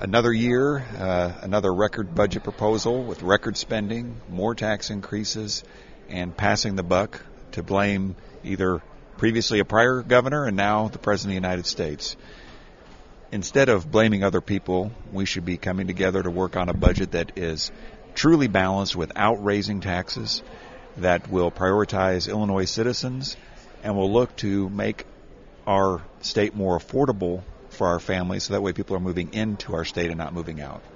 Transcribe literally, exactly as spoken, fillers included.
another year, uh, another record budget proposal with record spending, more tax increases, and passing the buck to blame either previously a prior governor and now the President of the United States. Instead of blaming other people, we should be coming together to work on a budget that is truly balanced without raising taxes, that will prioritize Illinois citizens, and will look to make our state more affordable for our families, so that way people are moving into our state and not moving out.